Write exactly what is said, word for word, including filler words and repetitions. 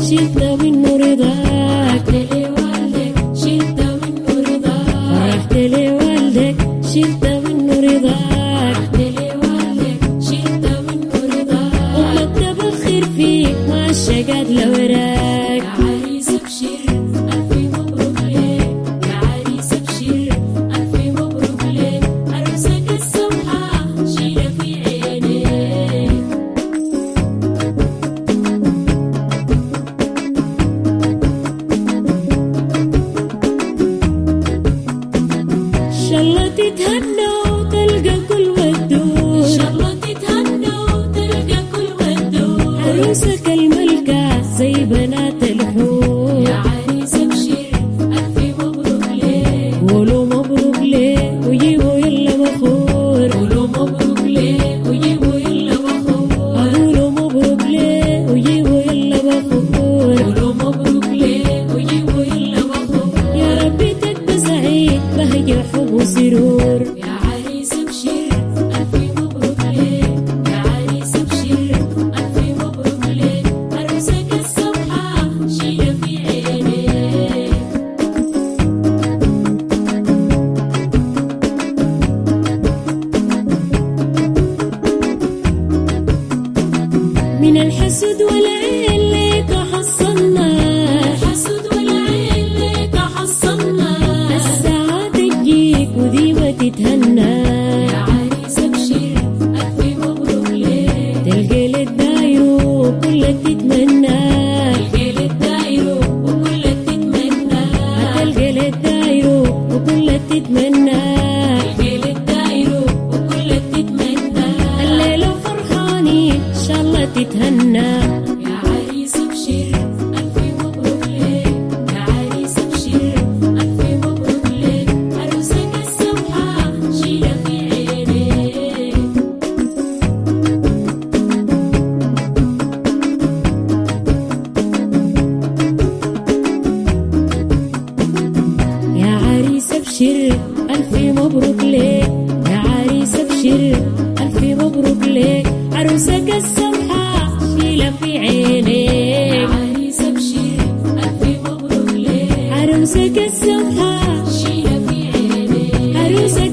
شلت منه رضاك، فرحت لي والدك شلت منه رضاك، فرحت لي والدك شلت منه رضاك، فرحت لي والدك شلت منه رضاك. أمك تبخر فيك ما الشقاد لوراك. يا عريس ابشر ألف مبروك ليك، يا عريس ابشر ألف مبروك ليك، عروسك السمحة شيلة في عينيك. إن شاء الله تتهنى وتلقى كل ودود، إن شاء الله تتهنى وتلقى كل ودود، عروسك الملكة زي بنات الحور. يا عريس ابشر ألف مبروك ليك، قولوا مبروك ليه وجيبوا يلا بخور، قولوا مبروك ليه وجيبوا يلا بخور، قولوا مبروك ليه وجيبوا يلا بخور، قولوا مبروك ليه وجيبوا يلا بخور. يا ربي تبقى سعيد بهجة حب وسرور. يا عريس ابشر ألف مبروك ليك، يا عريس ابشر ألف مبروك ليك، عروسك السمحة شيلة في عينيك. من الحسد والعين ليك حصلنا، الحسد والعين ليك حصلنا، السعادة تجيك وديما تتهنى. يا عريس ابشر ألف مبروك ليك، تلقى للدايرو وكلك تتمنى، تلقى للدايرو وكلك تتمنى، تلقى للدايرو وكلك تتمنى، تلقى للدايرو وكلك تتمنى. الليلة فرحانين إن شاء الله تتهنى. يا عريس ابشر ألف مبروك ليك، يا عريس ابشر ألف مبروك ليك، عروسك السمحة شيلة في عينيك. يا عريس ابشر ألف مبروك ليك، يا عريس ابشر ألف مبروك ليك، عروسك السمحة شيلة في عينيك. يا عريس ابشر ألف مبروك ليك، عروسك السمحة شيلة في عينيك، عروسك